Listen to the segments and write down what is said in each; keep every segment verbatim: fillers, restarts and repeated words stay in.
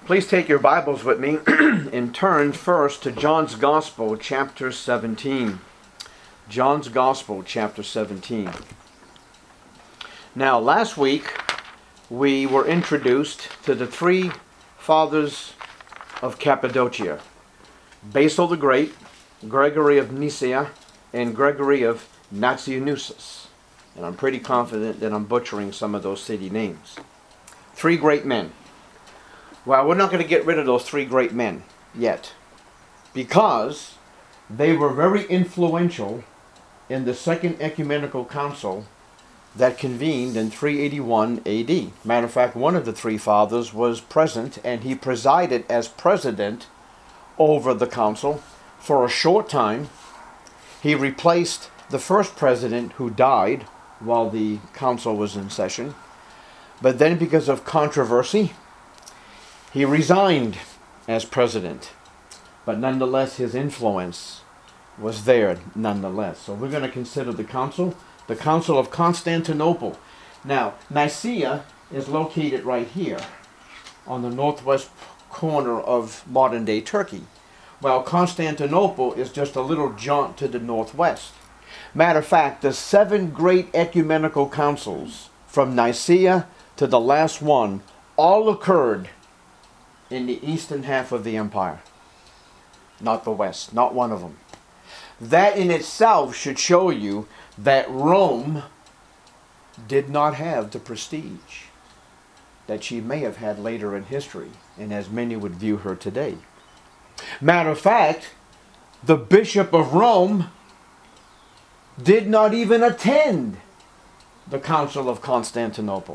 Please take your Bibles with me and turn first to John's Gospel, chapter seventeen. John's Gospel, chapter seventeen. Now, last week we were introduced to the three fathers of Cappadocia: Basil the Great, Gregory of Nyssa, and Gregory of Nazianzus. And I'm pretty confident that I'm butchering some of those city names. Three great men. Well, we're not going to get rid of those three great men yet, because they were very influential in the Second Ecumenical Council that convened in three eighty-one A D. Matter of fact, one of the three fathers was present, and he presided as president over the council for a short time. He replaced the first president, who died while the council was in session. But then, because of controversy, he resigned as president, but nonetheless his influence was there nonetheless. So we're going to consider the council, the Council of Constantinople. Now, Nicaea is located right here on the northwest corner of modern-day Turkey, while Constantinople is just a little jaunt to the northwest. Matter of fact, the seven great ecumenical councils, from Nicaea to the last one, all occurred in the eastern half of the empire, not the west, not one of them. That in itself should show you that Rome did not have the prestige that she may have had later in history, and as many would view her today. Matter of fact, the Bishop of Rome did not even attend the Council of Constantinople,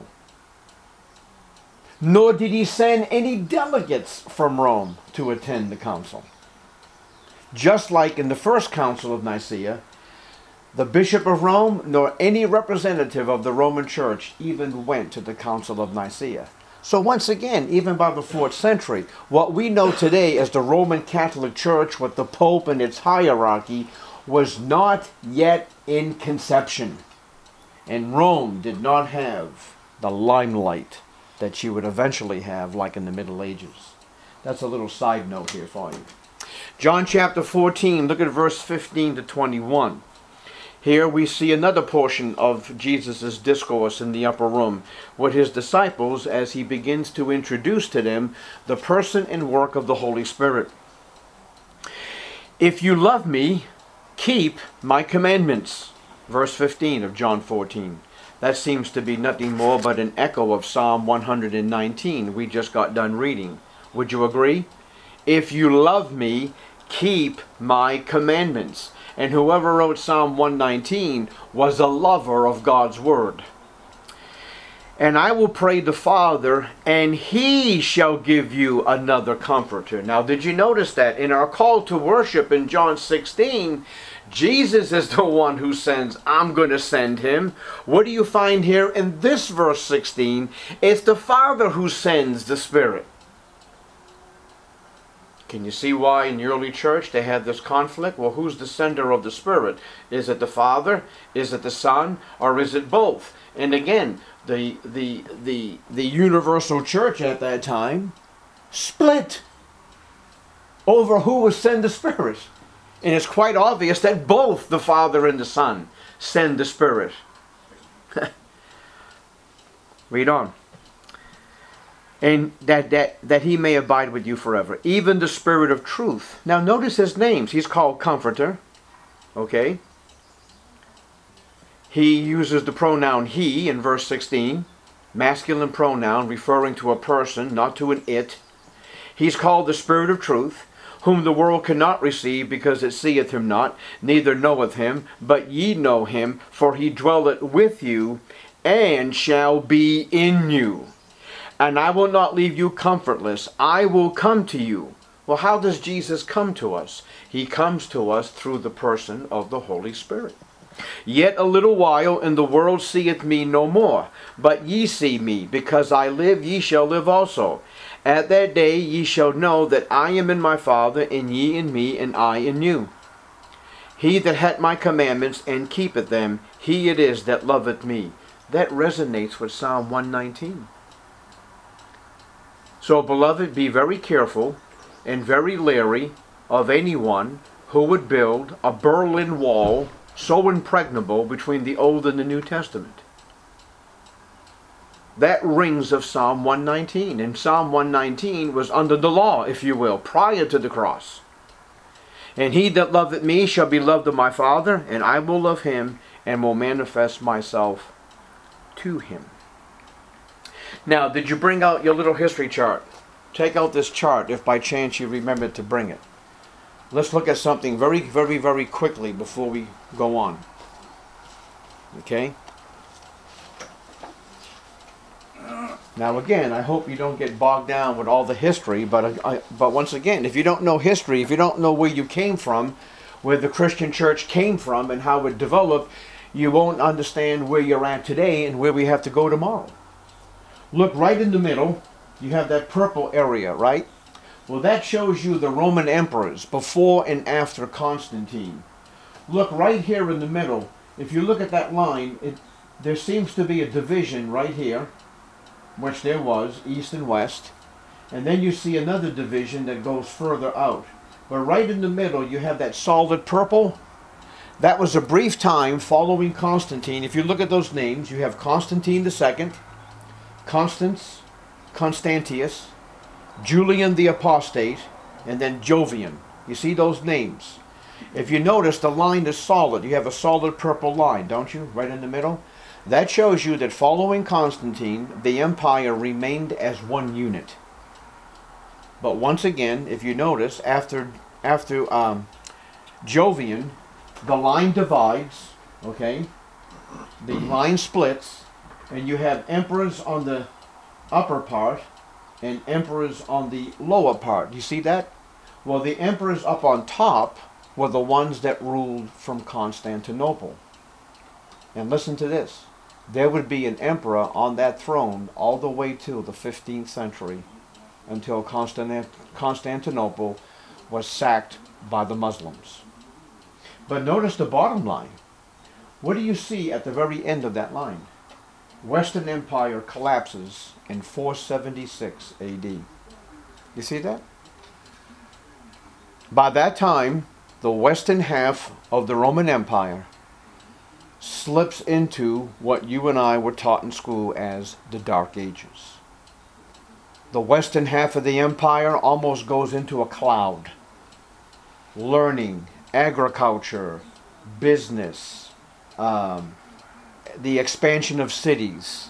nor did he send any delegates from Rome to attend the council. Just like in the first council of Nicaea, the Bishop of Rome nor any representative of the Roman Church even went to the Council of Nicaea. So once again, even by the fourth century, what we know today as the Roman Catholic Church with the Pope and its hierarchy was not yet in conception. And Rome did not have the limelight that she would eventually have, like in the Middle Ages. That's a little side note here for you. John chapter fourteen, look at verse fifteen to twenty-one. Here we see another portion of Jesus' discourse in the upper room with his disciples as he begins to introduce to them the person and work of the Holy Spirit. If you love me, keep my commandments. Verse fifteen of John fourteen. That seems to be nothing more but an echo of Psalm one hundred nineteen we just got done reading. Would you agree? If you love me, keep my commandments. And whoever wrote Psalm one nineteen was a lover of God's word. And I will pray the Father, and he shall give you another comforter. Now, did you notice that in our call to worship in John sixteen, Jesus is the one who sends, I'm going to send him. What do you find here in this verse sixteen? It's the Father who sends the Spirit. Can you see why in the early church they had this conflict? Well, who's the sender of the Spirit? Is it the Father? Is it the Son? Or is it both? And again, the, the, the, the universal church at that time split over who would send the Spirit. And it's quite obvious that both the Father and the Son send the Spirit. Read on. And that, that, that he may abide with you forever. Even the Spirit of truth. Now notice his names. He's called Comforter. Okay. He uses the pronoun he in verse sixteen. Masculine pronoun referring to a person, not to an it. He's called the Spirit of truth, whom the world cannot receive, because it seeth him not, neither knoweth him, but ye know him, for he dwelleth with you, and shall be in you. And I will not leave you comfortless, I will come to you. Well, how does Jesus come to us? He comes to us through the person of the Holy Spirit. Yet a little while, and the world seeth me no more. But ye see me, because I live, ye shall live also. At that day ye shall know that I am in my Father, and ye in me, and I in you. He that hath my commandments, and keepeth them, he it is that loveth me. That resonates with Psalm one nineteen. So, beloved, be very careful and very leery of anyone who would build a Berlin Wall so impregnable between the Old and the New Testament. That rings of Psalm one nineteen. And Psalm one nineteen was under the law, if you will, prior to the cross. And he that loveth me shall be loved of my Father, and I will love him, and will manifest myself to him. Now, did you bring out your little history chart? Take out this chart if by chance you remembered to bring it. Let's look at something very, very, very quickly before we go on. Okay? Now again, I hope you don't get bogged down with all the history, but I, but once again, if you don't know history, if you don't know where you came from, where the Christian church came from and how it developed, you won't understand where you're at today and where we have to go tomorrow. Look right in the middle, you have that purple area, right? Well, that shows you the Roman emperors before and after Constantine. Look right here in the middle. If you look at that line, it, there seems to be a division right here, which there was, east and west. And then you see another division that goes further out. But right in the middle, you have that solid purple. That was a brief time following Constantine. If you look at those names, you have Constantine the Second, Constance, Constantius, Julian the Apostate, and then Jovian. You see those names. If you notice, the line is solid. You have a solid purple line, don't you? Right in the middle. That shows you that following Constantine, the empire remained as one unit. But once again, if you notice, after after um, Jovian, the line divides, okay? The line splits, and you have emperors on the upper part and emperors on the lower part. You see that? Well, the emperors up on top were the ones that ruled from Constantinople. And listen to this. There would be an emperor on that throne all the way till the fifteenth century, until Constant- Constantinople was sacked by the Muslims. But notice the bottom line. What do you see at the very end of that line? Western Empire collapses in four seventy-six A D. You see that? By that time, the western half of the Roman Empire slips into what you and I were taught in school as the Dark Ages. The western half of the empire almost goes into a cloud. Learning, agriculture, business, um, the expansion of cities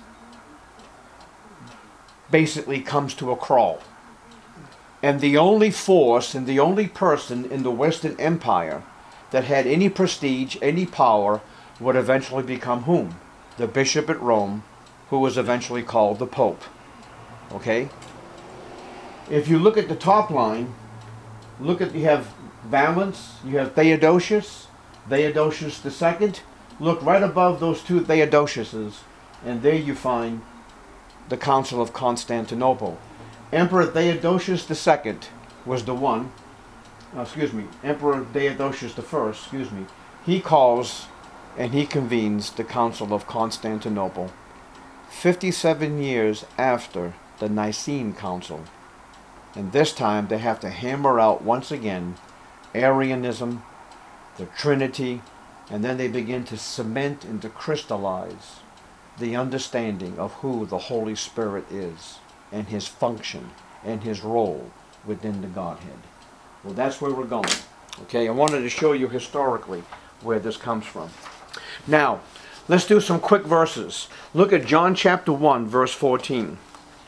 basically comes to a crawl. And the only force and the only person in the Western Empire that had any prestige, any power, would eventually become whom? The bishop at Rome, who was eventually called the Pope. Okay? If you look at the top line, look at, you have Valens, you have Theodosius, Theodosius the Second. Look right above those two Theodosiuses, and there you find the Council of Constantinople. Emperor Theodosius the Second was the one, uh, excuse me, Emperor Theodosius the First, excuse me, he calls and he convenes the Council of Constantinople fifty-seven years after the Nicene Council. And this time they have to hammer out once again Arianism, the Trinity, and then they begin to cement and to crystallize the understanding of who the Holy Spirit is and his function and his role within the Godhead. Well, that's where we're going. Okay, I wanted to show you historically where this comes from. Now, let's do some quick verses. Look at John chapter one, verse fourteen.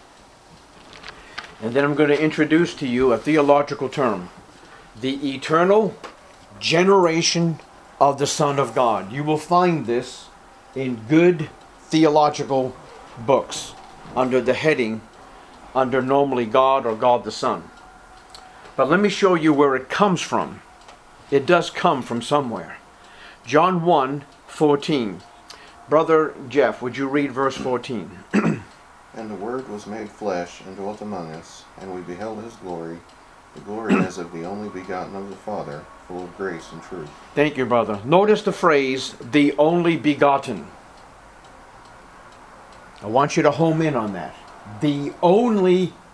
And then I'm going to introduce to you a theological term. The eternal generation of the Son of God. You will find this in good theological books under the heading, under normally God or God the Son. But let me show you where it comes from. It does come from somewhere. John one, fourteen. Brother Jeff, would you read verse fourteen? And the Word was made flesh and dwelt among us, and we beheld his glory, the glory as of the only begotten of the Father, full of grace and truth. Thank you, brother. Notice the phrase, the only begotten. I want you to home in on that. The only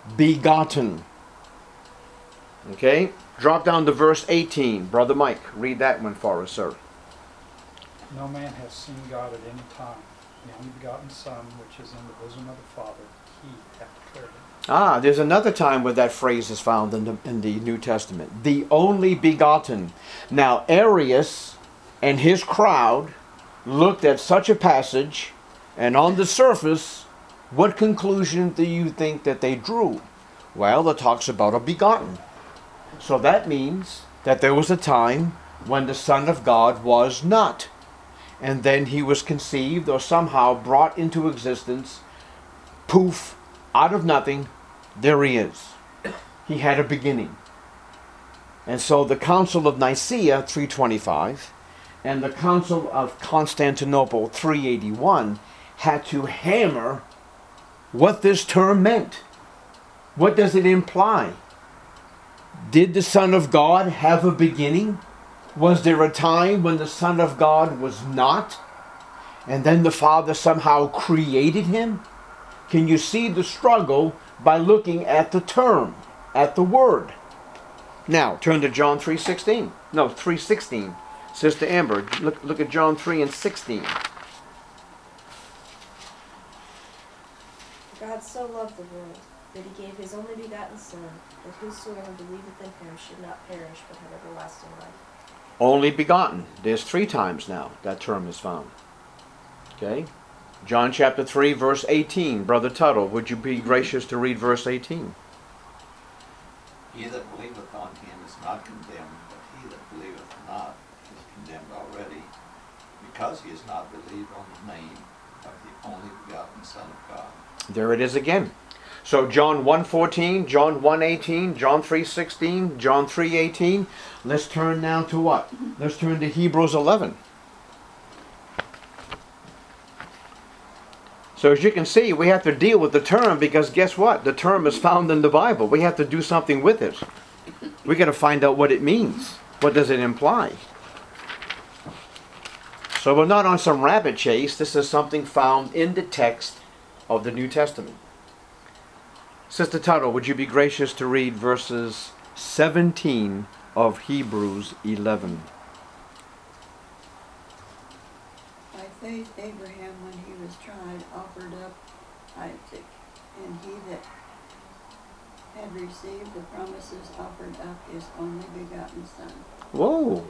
begotten. Okay? Drop down to verse eighteen. Brother Mike, read that one for us, sir. No man has seen God at any time. The only begotten Son, which is in the bosom of the Father, he hath declared him. Ah, there's another time where that phrase is found in the, in the New Testament. The only begotten. Now, Arius and his crowd looked at such a passage, and on the surface, what conclusion do you think that they drew? Well, it talks about a begotten. So that means that there was a time when the Son of God was not. And then he was conceived or somehow brought into existence. Poof, out of nothing, there he is. He had a beginning. And so the Council of Nicaea, three twenty-five, and the Council of Constantinople, three eighty-one, had to hammer what this term meant. What does it imply? Did the Son of God have a beginning? Was there a time when the Son of God was not? And then the Father somehow created him? Can you see the struggle by looking at the term, at the word? Now, turn to John three sixteen. No, three sixteen. Sister Amber, look, look at John three and sixteen. God so loved the world, that he gave his only begotten Son, that whosoever believeth in him should not perish, but have everlasting life. Only begotten. There's three times now that term is found. Okay? John chapter three, verse eighteen. Brother Tuttle, would you be gracious to read verse eighteen? He that believeth on him is not condemned, but he that believeth not is condemned already, because he has not believed on the name of the only begotten Son of God. There it is again. So John one fourteen, John one eighteen, John three sixteen, John three eighteen. Let's turn now to what? Let's turn to Hebrews eleven. So as you can see, we have to deal with the term because guess what? The term is found in the Bible. We have to do something with it. We got to find out what it means. What does it imply? So we're not on some rabbit chase. This is something found in the text of the New Testament. Sister Tuttle, would you be gracious to read verses seventeen of Hebrews eleven? By faith Abraham, when he was tried, offered up Isaac, and he that had received the promises offered up his only begotten Son. Whoa!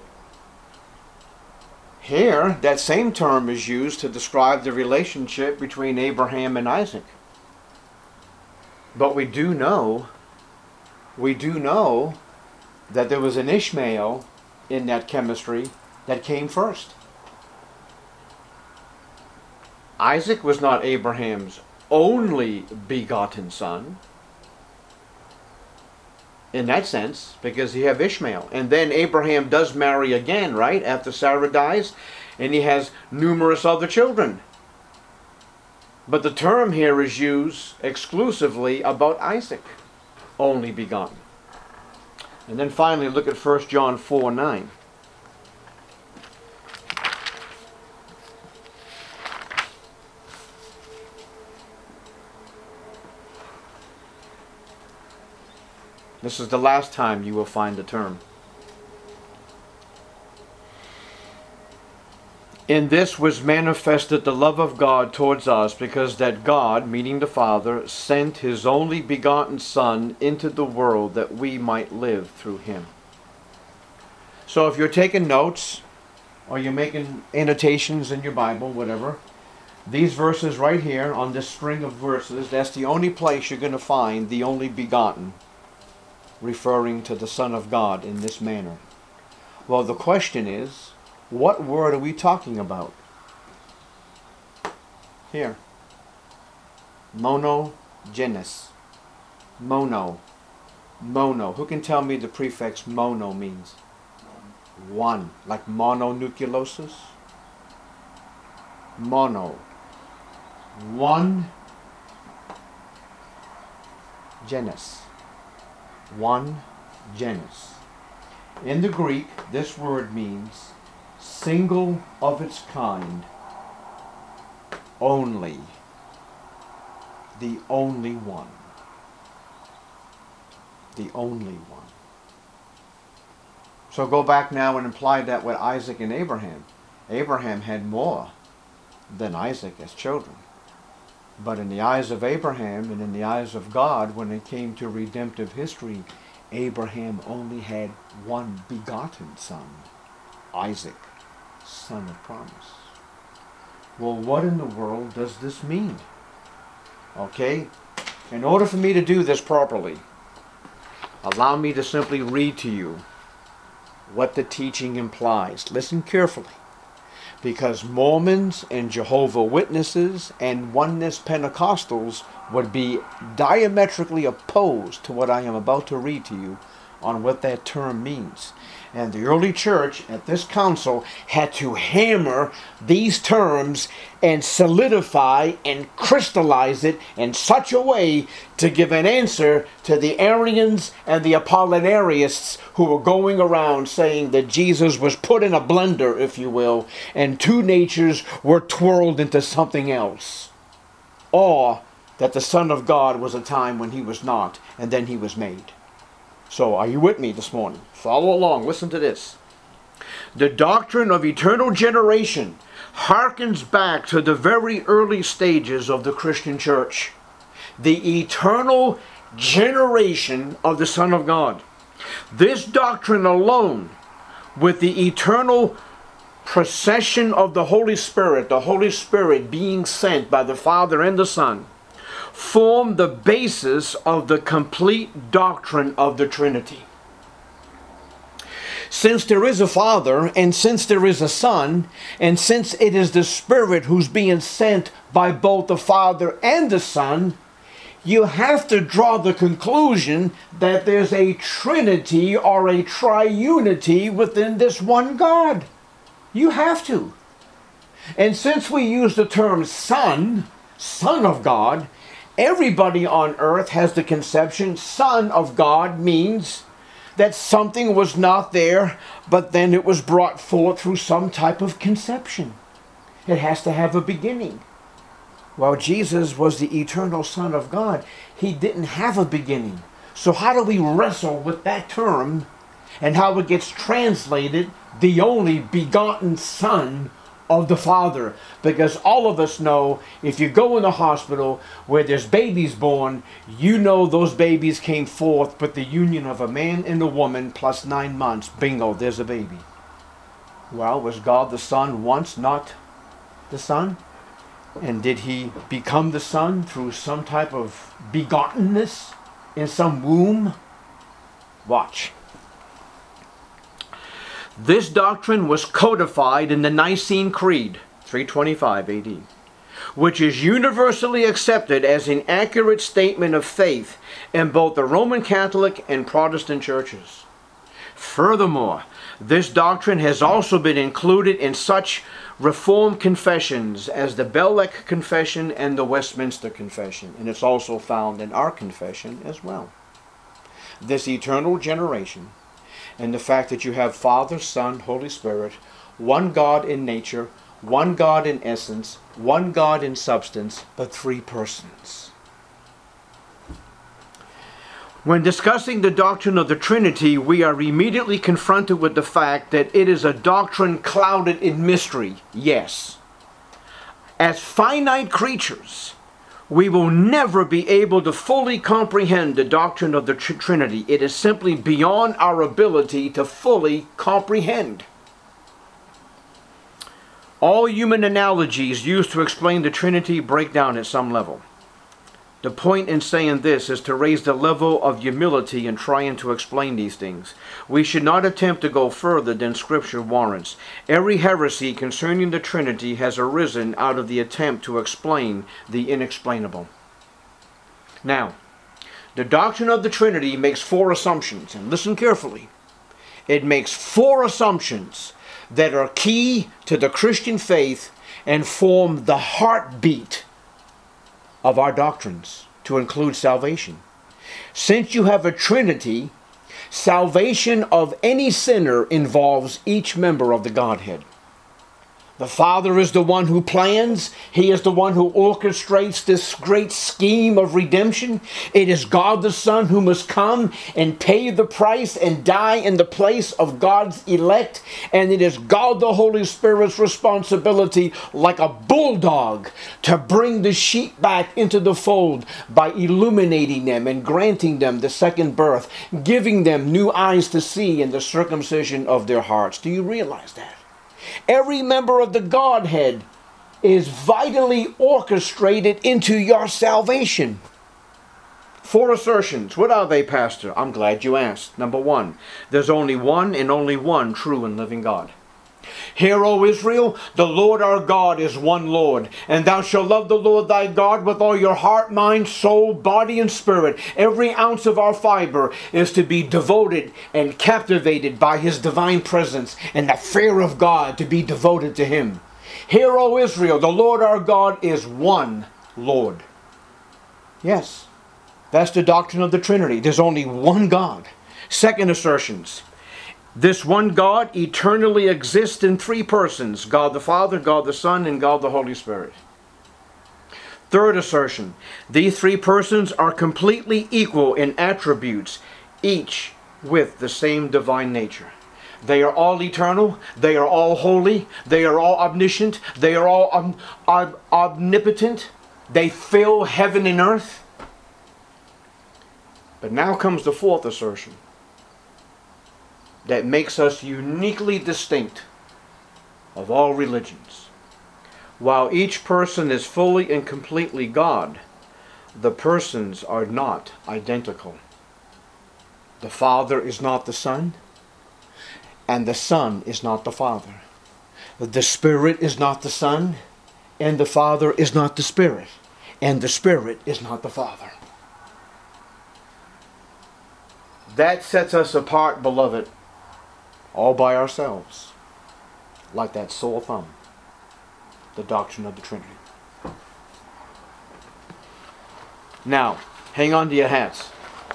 Here, that same term is used to describe the relationship between Abraham and Isaac. But we do know, we do know that there was an Ishmael in that chemistry that came first. Isaac was not Abraham's only begotten son, in that sense, because you have Ishmael. And then Abraham does marry again, right, after Sarah dies, and he has numerous other children. But the term here is used exclusively about Isaac, only begotten. And then finally, look at First John four nine. This is the last time you will find the term. In this was manifested the love of God towards us, because that God, meaning the Father, sent his only begotten Son into the world that we might live through him. So if you're taking notes, or you're making annotations in your Bible, whatever, these verses right here on this string of verses, that's the only place you're going to find the only begotten, referring to the Son of God in this manner. Well, the question is, what word are we talking about? Here. Monogenes. Mono. Mono. Who can tell me the prefix mono means? One. Like mononucleosis? Mono. One. Genus. One genus. In the Greek, this word means single of its kind, only, the only one. The only one. So go back now and imply that with Isaac and Abraham. Abraham had more than Isaac as children. But in the eyes of Abraham and in the eyes of God, when it came to redemptive history, Abraham only had one begotten son, Isaac, son of promise. Well, what in the world does this mean? Okay, in order for me to do this properly, allow me to simply read to you what the teaching implies. Listen carefully. Because Mormons and Jehovah's Witnesses and Oneness Pentecostals would be diametrically opposed to what I am about to read to you on what that term means. And the early church at this council had to hammer these terms and solidify and crystallize it in such a way to give an answer to the Arians and the Apollinarists who were going around saying that Jesus was put in a blender, if you will, and two natures were twirled into something else. Or that the Son of God was a time when he was not, and then he was made. So, are you with me this morning? Follow along. Listen to this. The doctrine of eternal generation harkens back to the very early stages of the Christian church. The eternal generation of the Son of God. This doctrine alone, with the eternal procession of the Holy Spirit, the Holy Spirit being sent by the Father and the Son, form the basis of the complete doctrine of the Trinity. Since there is a Father, and since there is a Son, and since it is the Spirit who's being sent by both the Father and the Son, you have to draw the conclusion that there's a Trinity or a triunity within this one God. You have to. And since we use the term Son, Son of God, everybody on earth has the conception Son of God means that something was not there, but then it was brought forth through some type of conception. It has to have a beginning. While Jesus was the eternal Son of God, he didn't have a beginning. So how do we wrestle with that term and how it gets translated, the only begotten Son of the Father? Because all of us know, if you go in the hospital where there's babies born, you know those babies came forth with the union of a man and a woman plus nine months. Bingo, there's a baby. Well, was God the Son once not the Son? And did he become the Son through some type of begottenness in some womb? Watch. This doctrine was codified in the Nicene Creed, three twenty-five A D, which is universally accepted as an accurate statement of faith in both the Roman Catholic and Protestant churches. Furthermore, this doctrine has also been included in such Reformed confessions as the Belleck Confession and the Westminster Confession, and it's also found in our confession as well. This eternal generation, and the fact that you have Father, Son, Holy Spirit, one God in nature, one God in essence, one God in substance, but three persons. When discussing the doctrine of the Trinity, we are immediately confronted with the fact that it is a doctrine clouded in mystery. Yes. As finite creatures, we will never be able to fully comprehend the doctrine of the tr- Trinity. It is simply beyond our ability to fully comprehend. All human analogies used to explain the Trinity break down at some level. The point in saying this is to raise the level of humility in trying to explain these things. We should not attempt to go further than Scripture warrants. Every heresy concerning the Trinity has arisen out of the attempt to explain the inexplainable. Now, the doctrine of the Trinity makes four assumptions, and listen carefully. It makes four assumptions that are key to the Christian faith and form the heartbeat of our doctrines, to include salvation. Since you have a Trinity, salvation of any sinner involves each member of the Godhead. The Father is the one who plans. He is the one who orchestrates this great scheme of redemption. It is God the Son who must come and pay the price and die in the place of God's elect. And it is God the Holy Spirit's responsibility, like a bulldog, to bring the sheep back into the fold by illuminating them and granting them the second birth, giving them new eyes to see and the circumcision of their hearts. Do you realize that? Every member of the Godhead is vitally orchestrated into your salvation. Four assertions. What are they, Pastor? I'm glad you asked. Number one, there's only one and only one true and living God. Hear, O Israel, the Lord our God is one Lord, and thou shalt love the Lord thy God with all your heart, mind, soul, body, and spirit. Every ounce of our fiber is to be devoted and captivated by His divine presence, and the fear of God to be devoted to Him. Hear, O Israel, the Lord our God is one Lord. Yes, that's the doctrine of the Trinity. There's only one God. Second assertions. This one God eternally exists in three persons: God the Father, God the Son, and God the Holy Spirit. Third assertion. These three persons are completely equal in attributes, each with the same divine nature. They are all eternal. They are all holy. They are all omniscient. They are all om om omnipotent. They fill heaven and earth. But now comes the fourth assertion that makes us uniquely distinct of all religions. While each person is fully and completely God, the persons are not identical. The Father is not the Son, and the Son is not the Father. The Spirit is not the Son, and the Father is not the Spirit, and the Spirit is not the Father. That sets us apart, beloved, all by ourselves, like that sore thumb, the doctrine of the Trinity. Now, hang on to your hats.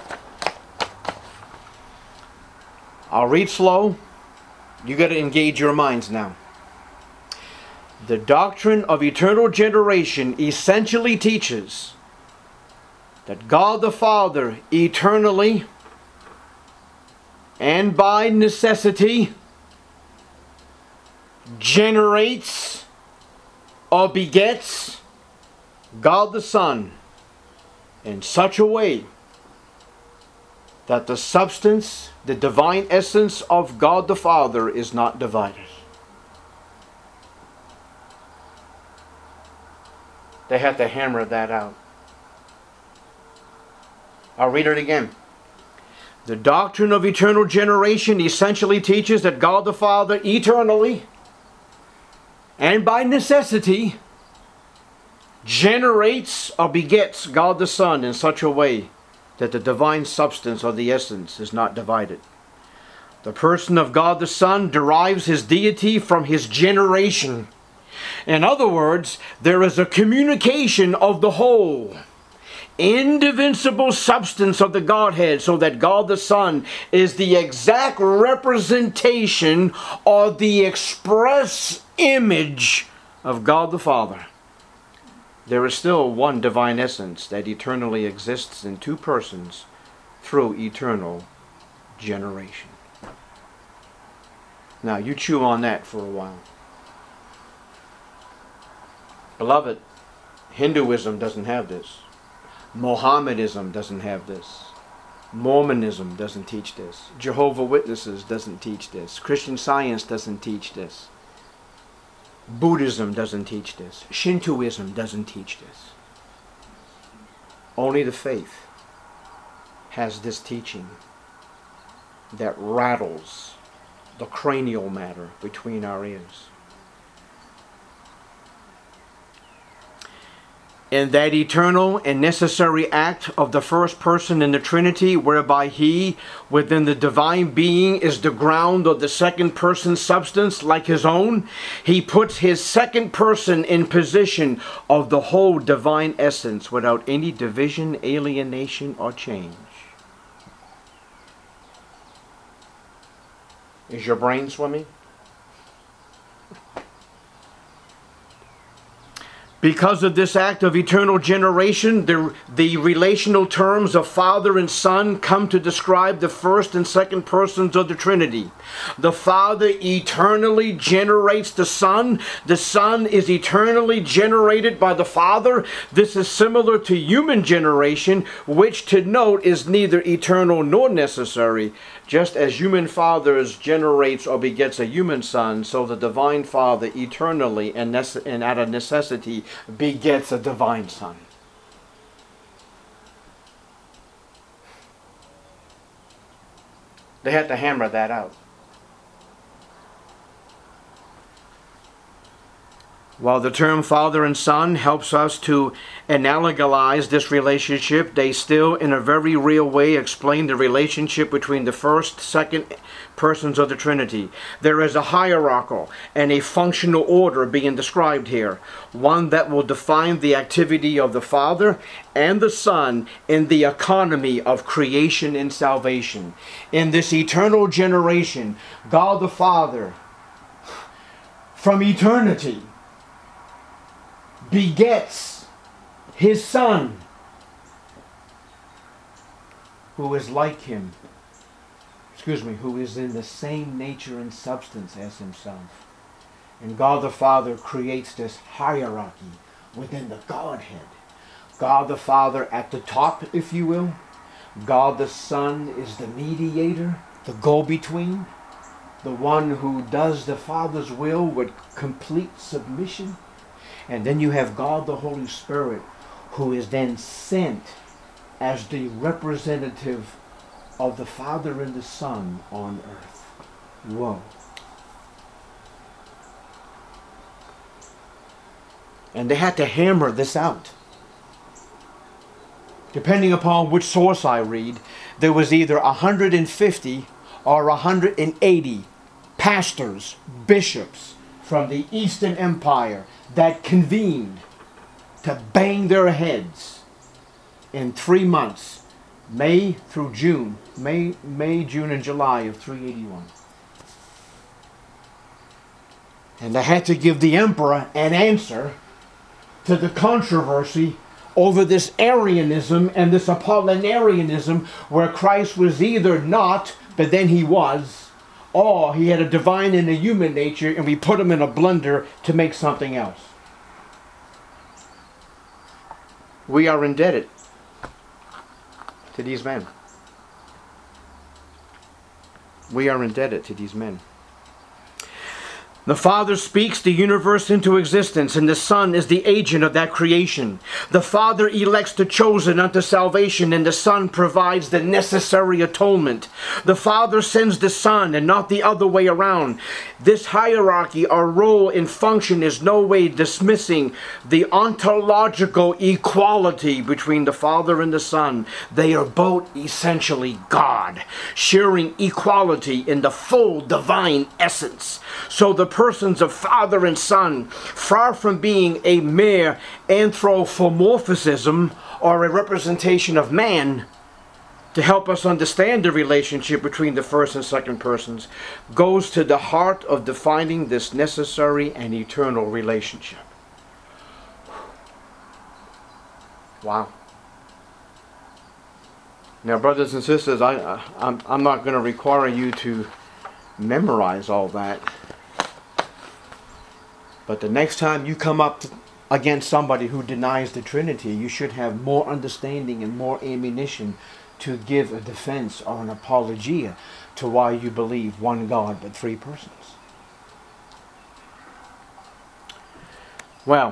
I'll read slow. You got to engage your minds now. The doctrine of eternal generation essentially teaches that God the Father eternally and by necessity generates or begets God the Son in such a way that the substance, the divine essence of God the Father is not divided. They had to hammer that out. I'll read it again. The doctrine of eternal generation essentially teaches that God the Father eternally and by necessity generates or begets God the Son in such a way that the divine substance or the essence is not divided. The person of God the Son derives His deity from His generation. In other words, there is a communication of the whole, indivisible substance of the Godhead, so that God the Son is the exact representation or the express image of God the Father. There is still one divine essence that eternally exists in two persons through eternal generation. Now you chew on that for a while. Beloved, Hinduism doesn't have this. Mohammedanism doesn't have this. Mormonism doesn't teach this. Jehovah's Witnesses doesn't teach this. Christian Science doesn't teach this. Buddhism doesn't teach this. Shintoism doesn't teach this. Only the faith has this teaching that rattles the cranial matter between our ears. In that eternal and necessary act of the first person in the Trinity, whereby He, within the divine being, is the ground of the second person's substance like His own, He puts His second person in position of the whole divine essence without any division, alienation, or change. Is your brain swimming? Because of this act of eternal generation, the, the relational terms of Father and Son come to describe the first and second persons of the Trinity. The Father eternally generates the Son. The Son is eternally generated by the Father. This is similar to human generation, which to note is neither eternal nor necessary. Just as human fathers generates or begets a human son, so the divine Father eternally and, nece- and out of necessity begets a divine son. They had to hammer that out. While the term Father and Son helps us to analogize this relationship, they still, in a very real way, explain the relationship between the first, second persons of the Trinity. There is a hierarchical and a functional order being described here, one that will define the activity of the Father and the Son in the economy of creation and salvation. In this eternal generation, God the Father, from eternity, begets his Son, who is like him, excuse me, who is in the same nature and substance as himself. And God the Father creates this hierarchy within the Godhead. God the Father at the top, if you will. God the Son is the mediator, the go-between, the one who does the Father's will with complete submission. And then you have God the Holy Spirit, who is then sent as the representative of the Father and the Son on earth. Whoa. And they had to hammer this out. Depending upon which source I read, there was either one hundred fifty or one hundred eighty pastors, bishops from the Eastern Empire that convened to bang their heads in three months, May through June, May, May, June, and July of three eighty-one. And they had to give the emperor an answer to the controversy over this Arianism and this Apollinarianism, where Christ was either not, but then he was, or he had a divine and a human nature, and we put him in a blender to make something else. We are indebted to these men. We are indebted to these men. The Father speaks the universe into existence, and the Son is the agent of that creation. The Father elects the chosen unto salvation, and the Son provides the necessary atonement. The Father sends the Son, and not the other way around. This hierarchy or role in function is no way dismissing the ontological equality between the Father and the Son. They are both essentially God, sharing equality in the full divine essence. So the persons of Father and Son, far from being a mere anthropomorphism or a representation of man, to help us understand the relationship between the first and second persons, goes to the heart of defining this necessary and eternal relationship. Wow. Now, brothers and sisters, I, I, I'm, I'm not going to require you to memorize all that. But the next time you come up against somebody who denies the Trinity, you should have more understanding and more ammunition to give a defense or an apologia to why you believe one God but three persons. Well,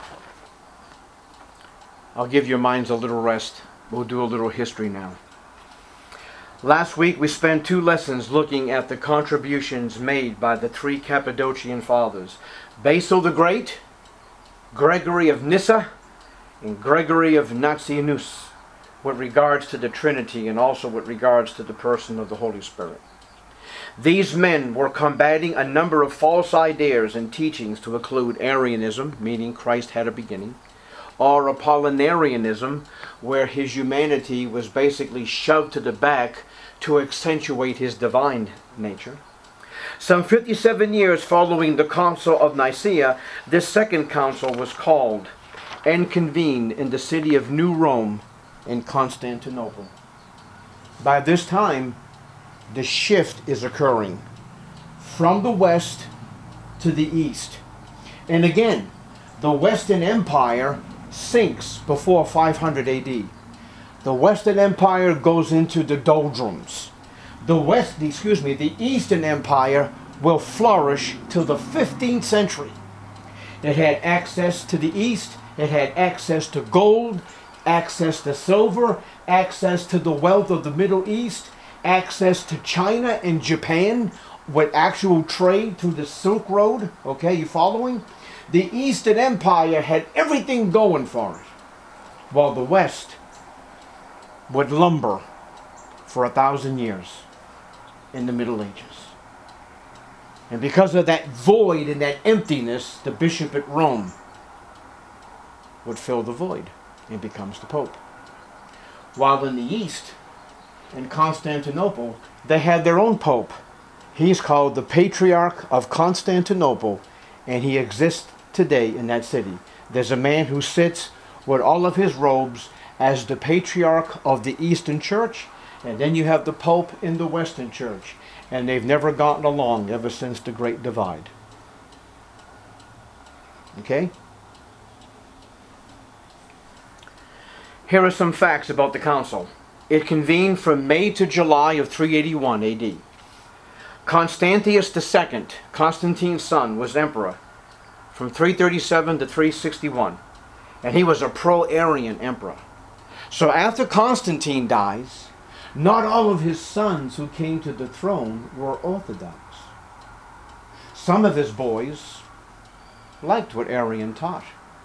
I'll give your minds a little rest. We'll do a little history now. Last week we spent two lessons looking at the contributions made by the three Cappadocian fathers, Basil the Great, Gregory of Nyssa, and Gregory of Nazianzus, with regards to the Trinity and also with regards to the person of the Holy Spirit. These men were combating a number of false ideas and teachings to include Arianism, meaning Christ had a beginning, or Apollinarianism, where his humanity was basically shoved to the back to accentuate his divine nature. Some fifty-seven years following the Council of Nicaea, this second council was called and convened in the city of New Rome in Constantinople. By this time, the shift is occurring from the west to the east. And again, the Western Empire sinks before five hundred A D. The Western Empire goes into the doldrums. The West, excuse me, the Eastern Empire will flourish till the fifteenth century. It had access to the East, it had access to gold, access to silver, access to the wealth of the Middle East, access to China and Japan with actual trade through the Silk Road. Okay, you following? The Eastern Empire had everything going for it, while the West would lumber for a thousand years in the Middle Ages. And because of that void and that emptiness, the bishop at Rome would fill the void and becomes the Pope. While in the East, in Constantinople, they had their own Pope. He's called the Patriarch of Constantinople, and he exists today in that city. There's a man who sits with all of his robes as the Patriarch of the Eastern Church, and then you have the Pope in the Western Church, and they've never gotten along ever since the Great Divide. Okay? Here are some facts about the council. It convened from May to July of three eighty-one A D. Constantius the Second, Constantine's son, was emperor from three thirty-seven to three sixty-one, and he was a pro-Arian emperor. So after Constantine dies, not all of his sons who came to the throne were Orthodox. Some of his boys liked what Arian taught.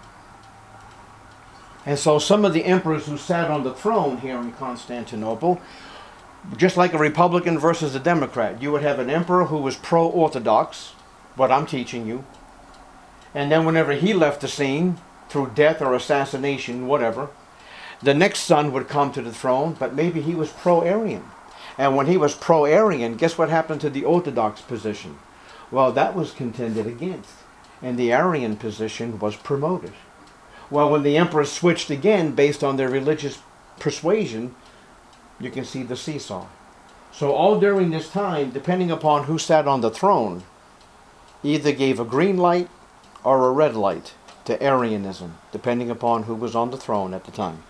And so some of the emperors who sat on the throne here in Constantinople, just like a Republican versus a Democrat, you would have an emperor who was pro-Orthodox, what I'm teaching you, and then whenever he left the scene, through death or assassination, whatever, the next son would come to the throne, but maybe he was pro-Arian. And when he was pro-Arian, guess what happened to the Orthodox position? Well, that was contended against, and the Arian position was promoted. Well, when the emperors switched again based on their religious persuasion, you can see the seesaw. So all during this time, depending upon who sat on the throne, either gave a green light or a red light to Arianism, depending upon who was on the throne at the time.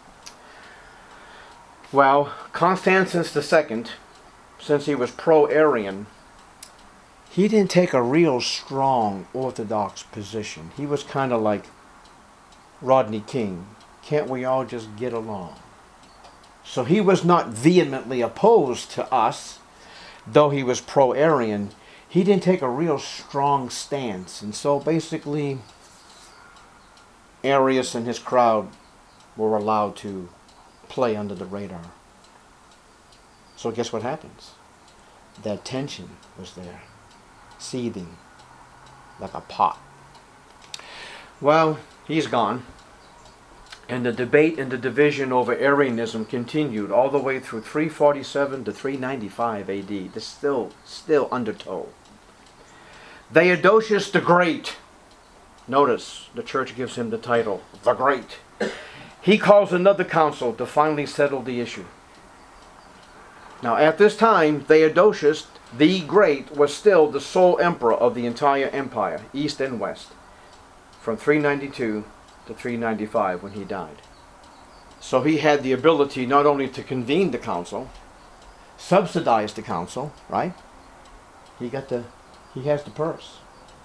Well, Constantius the Second, since he was pro-Arian, he didn't take a real strong Orthodox position. He was kind of like Rodney King. Can't we all just get along? So he was not vehemently opposed to us, though he was pro-Arian. He didn't take a real strong stance. And so basically, Arius and his crowd were allowed to play under the radar. So guess what happens? That tension was there, seething like a pot. Well, he's gone. And the debate and the division over Arianism continued all the way through three forty-seven to three ninety-five A D. This is still, still undertow. Theodosius the Great. Notice, the church gives him the title, the Great. He calls another council to finally settle the issue. Now at this time, Theodosius the Great was still the sole emperor of the entire empire, east and west, from three ninety-two to three ninety-five when he died. So he had the ability not only to convene the council, subsidize the council, right? He got the, he has the purse.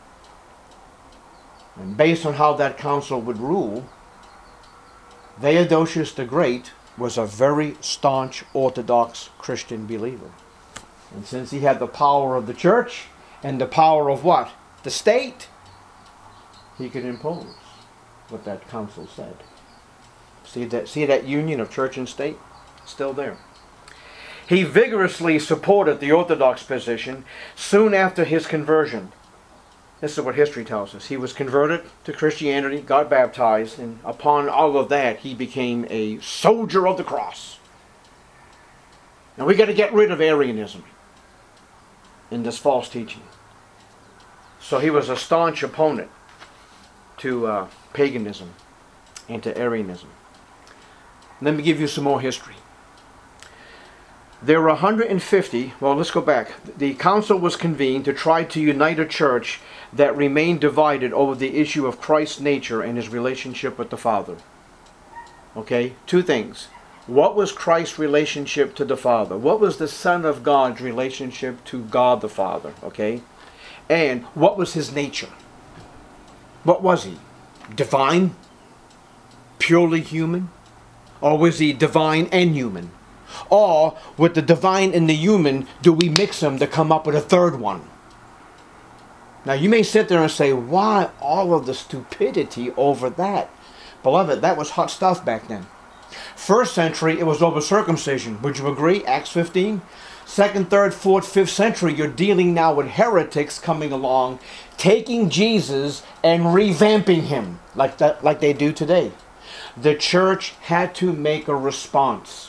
And based on how that council would rule, Theodosius the Great was a very staunch Orthodox Christian believer. And since he had the power of the church and the power of what? The state, he could impose what that council said. See that, see that union of church and state? Still there. He vigorously supported the Orthodox position soon after his conversion. This is what history tells us. He was converted to Christianity, got baptized, and upon all of that, he became a soldier of the cross. Now we got to get rid of Arianism. in this false teaching. So he was a staunch opponent to uh, paganism and to Arianism. Let me give you some more history. There were one hundred fifty, well, let's go back. The council was convened to try to unite a church that remained divided over the issue of Christ's nature and his relationship with the Father. Okay, two things. What was Christ's relationship to the Father? What was the Son of God's relationship to God the Father? Okay, and what was his nature? What was he? Divine? Purely human? Or was he divine and human? Or with the divine and the human, do we mix them to come up with a third one? Now you may sit there and say, why all of the stupidity over that? Beloved, that was hot stuff back then. First century, it was over circumcision. Would you agree? Acts fifteen. Second, third, fourth, fifth century, you're dealing now with heretics coming along, taking Jesus and revamping him like that, like they do today. The church had to make a response.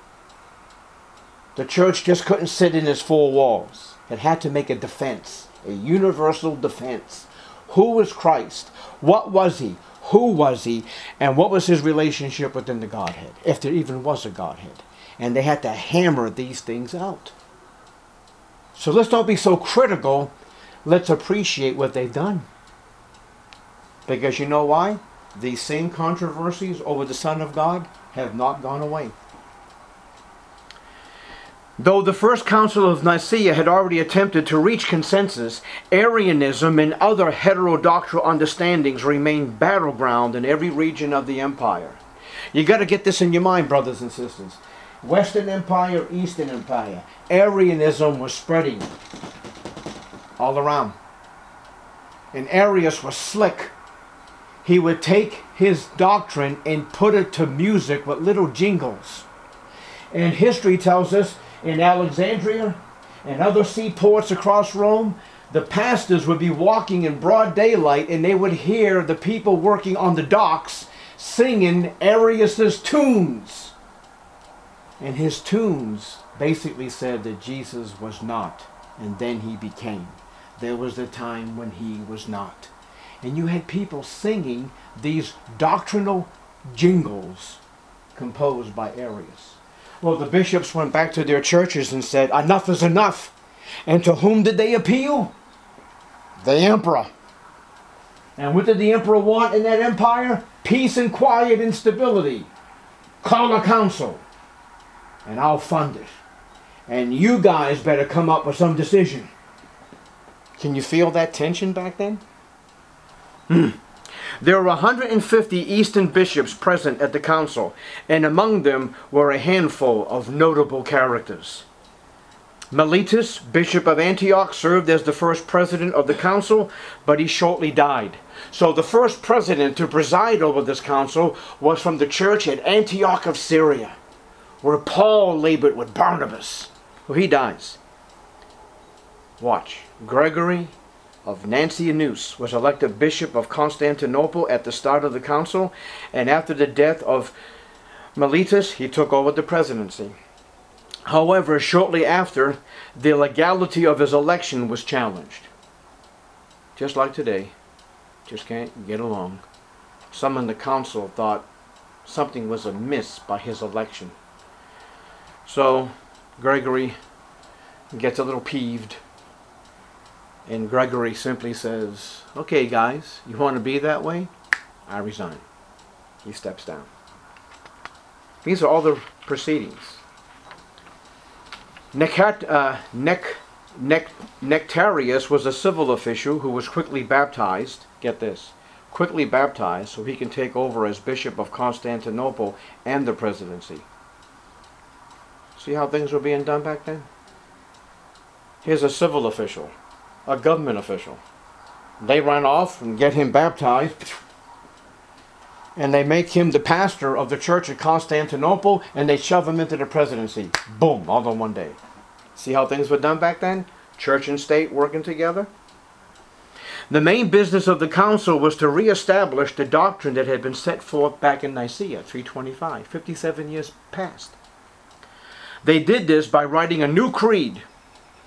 The church just couldn't sit in its four walls. It had to make a defense, a universal defense. Who was Christ? What was he? Who was he? And what was his relationship within the Godhead, if there even was a Godhead? And they had to hammer these things out. So let's not be so critical. Let's appreciate what they've done. Because you know why? These same controversies over the Son of God have not gone away. Though the First Council of Nicaea had already attempted to reach consensus, Arianism and other heterodoctrinal understandings remained battleground in every region of the empire. You got to get this in your mind, brothers and sisters. Western Empire, Eastern Empire. Arianism was spreading all around. And Arius was slick. He would take his doctrine and put it to music with little jingles. And history tells us in Alexandria and other seaports across Rome, the pastors would be walking in broad daylight and they would hear the people working on the docks singing Arius's tunes. And his tunes basically said that Jesus was not, and then he became. There was a time when he was not. And you had people singing these doctrinal jingles composed by Arius. Well, the bishops went back to their churches and said, enough is enough. And to whom did they appeal? The emperor. And what did the emperor want in that empire? Peace and quiet and stability. Call a council. And I'll fund it. And you guys better come up with some decision. Can you feel that tension back then? Hmm. There were one hundred fifty Eastern bishops present at the council, and among them were a handful of notable characters. Mellitus, Bishop of Antioch, served as the first president of the council, but he shortly died. So the first president to preside over this council was from the church at Antioch of Syria, where Paul labored with Barnabas. Well, he dies. Watch. Gregory of Nazianzus was elected Bishop of Constantinople at the start of the council, and after the death of Mellitus, he took over the presidency. However, shortly after, the legality of his election was challenged. Just like today, just can't get along. Some in the council thought something was amiss by his election. So, Gregory gets a little peeved. And Gregory simply says, okay guys, you want to be that way? I resign. He steps down. These are all the proceedings. Necat, uh, Nec, Nec, Nectarius was a civil official who was quickly baptized. Get this. Quickly baptized so he can take over as Bishop of Constantinople and the presidency. See how things were being done back then? Here's a civil official. A government official. They run off and get him baptized, and they make him the pastor of the church at Constantinople, and they shove him into the presidency. Boom, all in one day. See how things were done back then? Church and state working together. The main business of the council was to reestablish the doctrine that had been set forth back in Nicaea, three twenty-five, fifty-seven years past. They did this by writing a new creed,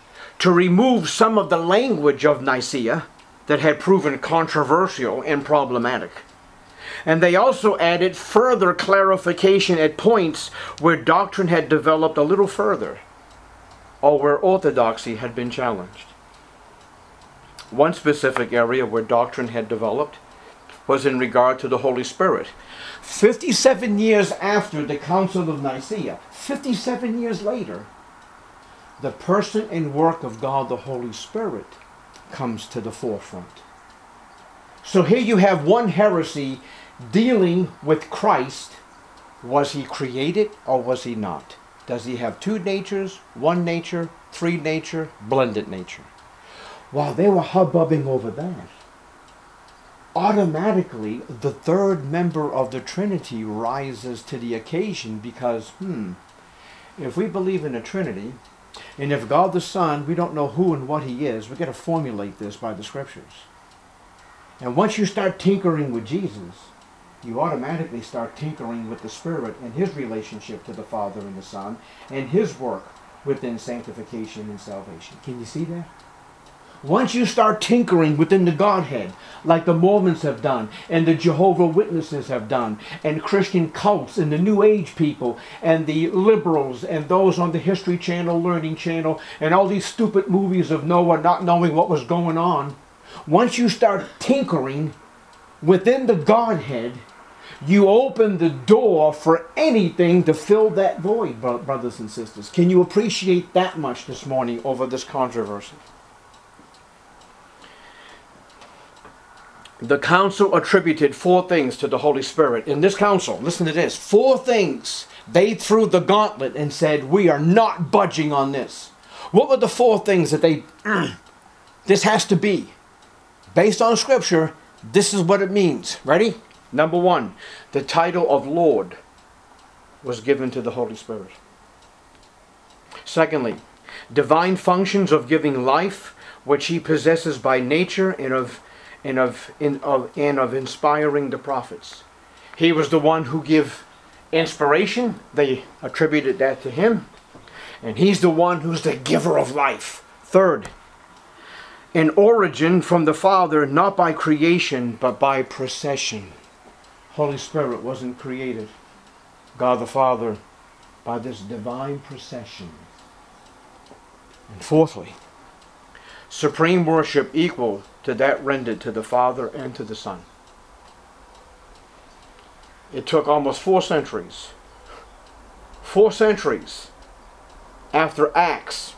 to remove some of the language of Nicaea that had proven controversial and problematic. And they also added further clarification at points where doctrine had developed a little further, or where orthodoxy had been challenged. One specific area where doctrine had developed was in regard to the Holy Spirit. fifty-seven years after the Council of Nicaea, fifty-seven years later, the person and work of God the Holy Spirit comes to the forefront. So here you have one heresy dealing with Christ. Was he created or was he not? Does he have two natures, one nature, three nature, blended nature? While they were hubbubbing over that, automatically the third member of the Trinity rises to the occasion because, hmm, if we believe in a Trinity, and if God the Son, we don't know who and what he is, we've got to formulate this by the Scriptures. And once you start tinkering with Jesus, you automatically start tinkering with the Spirit and his relationship to the Father and the Son, and his work within sanctification and salvation. Can you see that? Once you start tinkering within the Godhead, like the Mormons have done, and the Jehovah's Witnesses have done, and Christian cults, and the New Age people, and the liberals, and those on the History Channel, Learning Channel, and all these stupid movies of Noah not knowing what was going on, once you start tinkering within the Godhead, you open the door for anything to fill that void, brothers and sisters. Can you appreciate that much this morning over this controversy? The council attributed four things to the Holy Spirit. In this council, listen to this, four things they threw the gauntlet and said, we are not budging on this. What were the four things that they, this has to be? Based on Scripture, this is what it means. Ready? Number one, the title of Lord was given to the Holy Spirit. Secondly, divine functions of giving life, which he possesses by nature and of and of, in, of, and of inspiring the prophets. He was the one who gave inspiration. They attributed that to him. And he's the one who's the giver of life. Third, an origin from the Father, not by creation, but by procession. Holy Spirit wasn't created. God the Father, by this divine procession. And fourthly, supreme worship equal to that rendered to the Father and to the Son. It took almost four centuries, four centuries after Acts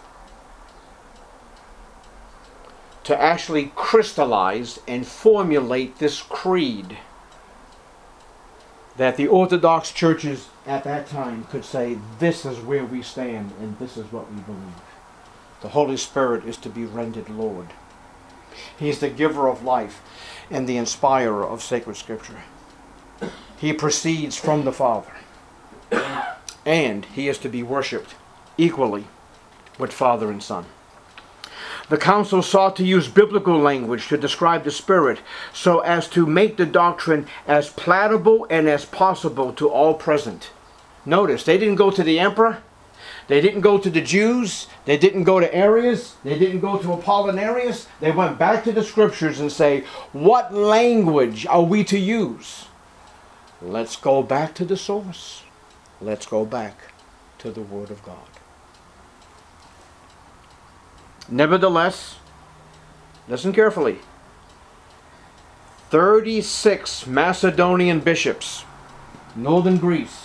to actually crystallize and formulate this creed that the Orthodox churches at that time could say, this is where we stand and this is what we believe. The Holy Spirit is to be rendered Lord. He is the giver of life and the inspirer of sacred Scripture. He proceeds from the Father. And he is to be worshipped equally with Father and Son. The council sought to use biblical language to describe the Spirit so as to make the doctrine as palatable and as possible to all present. Notice, they didn't go to the emperor. They didn't go to the Jews. They didn't go to Arius. They didn't go to Apollinarius. They went back to the Scriptures and say, what language are we to use? Let's go back to the source. Let's go back to the Word of God. Nevertheless, listen carefully. thirty-six Macedonian bishops, northern Greece,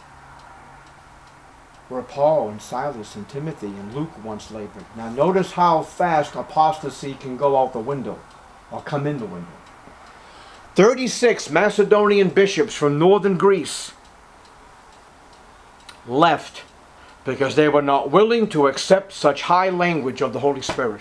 where Paul and Silas and Timothy and Luke once labored. Now notice how fast apostasy can go out the window or come in the window. thirty-six Macedonian bishops from northern Greece left because they were not willing to accept such high language of the Holy Spirit.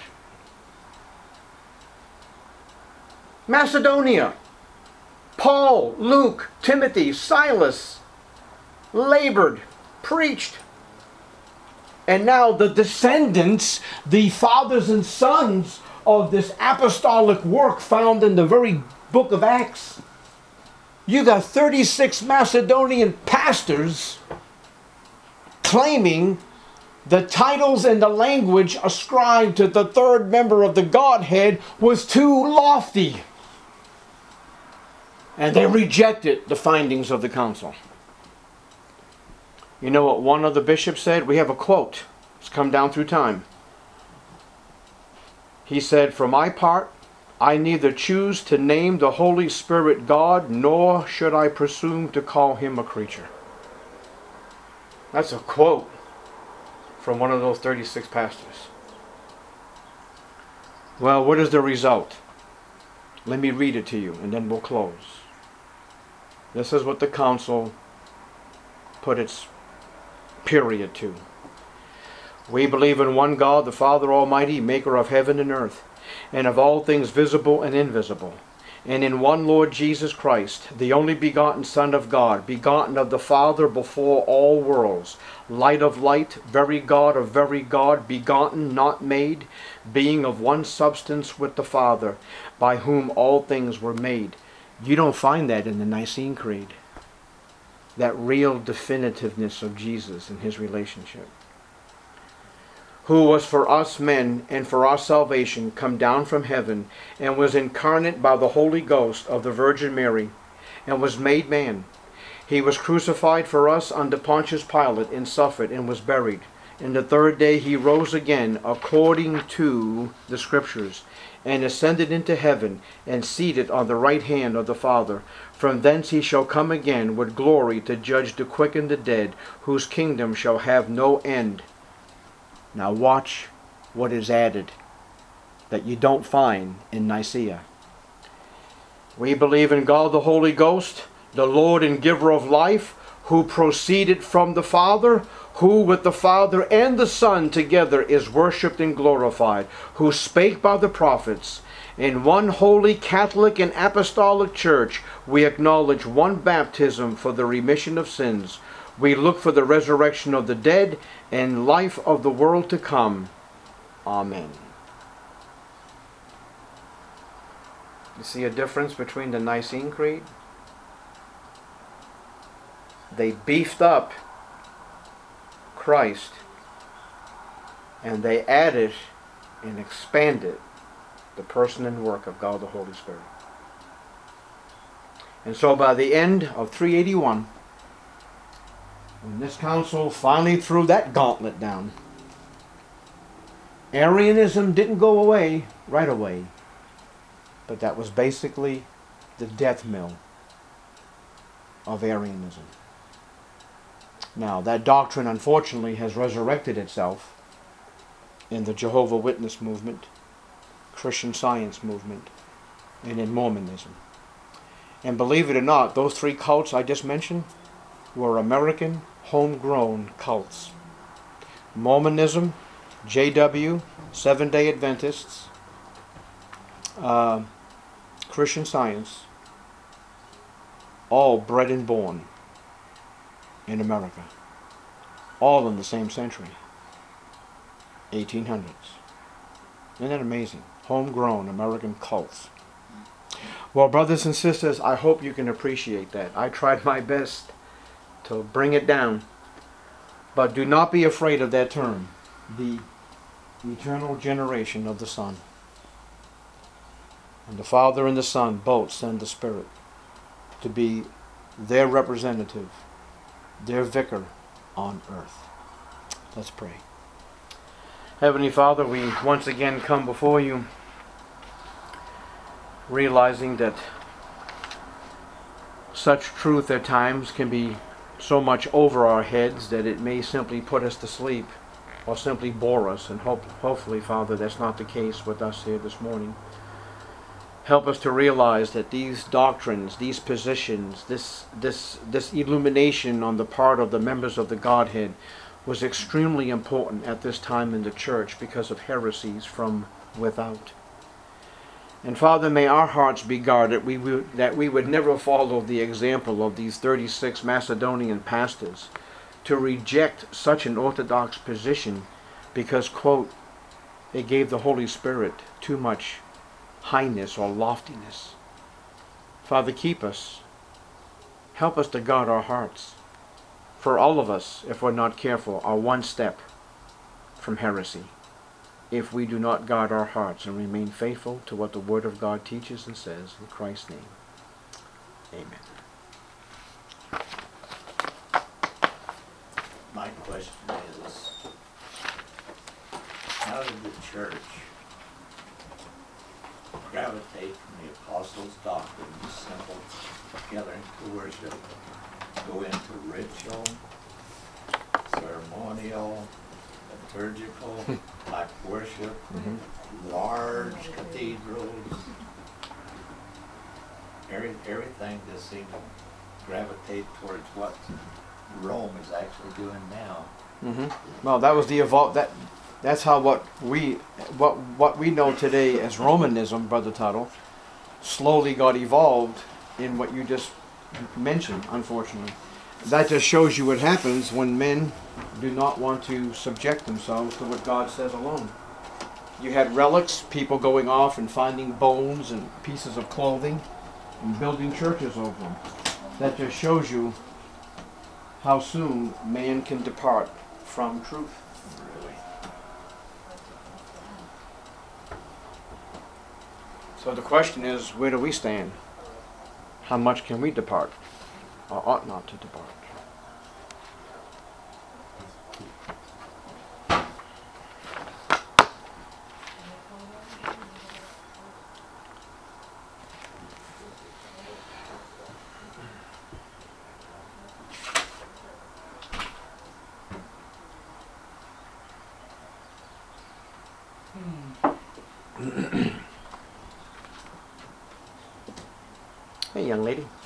Macedonia, Paul, Luke, Timothy, Silas labored, preached. And now the descendants, the fathers and sons of this apostolic work found in the very book of Acts. You got thirty-six Macedonian pastors claiming the titles and the language ascribed to the third member of the Godhead was too lofty. And they rejected the findings of the council. You know what one of the bishops said? We have a quote. It's come down through time. He said, "For my part, I neither choose to name the Holy Spirit God, nor should I presume to call him a creature." That's a quote from one of those thirty-six pastors. Well, what is the result? Let me read it to you, and then we'll close. This is what the council put its period to. "We believe in one God, the Father Almighty, maker of heaven and earth, and of all things visible and invisible, and in one Lord Jesus Christ, the only begotten Son of God, begotten of the Father before all worlds, light of light, very God of very God, begotten, not made, being of one substance with the Father, by whom all things were made." You don't find that in the Nicene Creed. That real definitiveness of Jesus and his relationship. "Who was for us men and for our salvation come down from heaven, and was incarnate by the Holy Ghost of the Virgin Mary, and was made man. He was crucified for us under Pontius Pilate, and suffered, and was buried. And the third day he rose again according to the Scriptures, and ascended into heaven, and seated on the right hand of the Father. From thence he shall come again with glory to judge the quick and the dead, whose kingdom shall have no end." Now watch what is added that you don't find in Nicaea. "We believe in God the Holy Ghost, the Lord and giver of life, who proceeded from the Father, who with the Father and the Son together is worshipped and glorified, who spake by the prophets. In one holy Catholic and Apostolic Church we acknowledge one baptism for the remission of sins. We look for the resurrection of the dead and life of the world to come. Amen." You see a difference between the Nicene Creed? They beefed up Christ, and they added and expanded the person and work of God the Holy Spirit. And so by the end of three eighty-one, when this council finally threw that gauntlet down, Arianism didn't go away right away, but that was basically the death knell of Arianism. Now, that doctrine, unfortunately, has resurrected itself in the Jehovah's Witness movement, Christian Science movement, and in Mormonism. And believe it or not, those three cults I just mentioned were American, homegrown cults. Mormonism, J W, Seventh-day Adventists, uh, Christian Science, all bred and born in America, all in the same century, eighteen hundreds. Isn't that amazing? Homegrown American cults. Well, brothers and sisters, I hope you can appreciate that. I tried my best to bring it down, but do not be afraid of that term, the eternal generation of the Son. And the Father and the Son both send the Spirit to be their representative, their vicar on earth. Let's pray. Heavenly Father, we once again come before you, realizing that such truth at times can be so much over our heads that it may simply put us to sleep or simply bore us. And hope, hopefully, Father, that's not the case with us here this morning. Help us to realize that these doctrines, these positions, this, this, this illumination on the part of the members of the Godhead was extremely important at this time in the church because of heresies from without. And Father, may our hearts be guarded we would, that we would never follow the example of these thirty-six Macedonian pastors to reject such an orthodox position because, quote, they gave the Holy Spirit too much highness or loftiness. Father, keep us. Help us to guard our hearts. For all of us, if we're not careful, are one step from heresy if we do not guard our hearts and remain faithful to what the Word of God teaches and says. In Christ's name, amen. My question is, how did the church gravitate from the apostles' doctrine, simple gathering to worship, go into ritual, ceremonial, liturgical, like worship, Mm-hmm. large cathedrals, every, everything just seemed to gravitate towards what Rome is actually doing now. Mm-hmm. Well, that was the evol- that that's how what we what what we know today as Romanism, Brother Tuttle, slowly got evolved in what you just mentioned. Unfortunately, that just shows you what happens when men do not want to subject themselves to what God says alone. You had relics, people going off and finding bones and pieces of clothing and building churches over them. That just shows you how soon man can depart from truth. Really. So the question is, where do we stand? How much can we depart, or ought not to depart? Hey, young lady.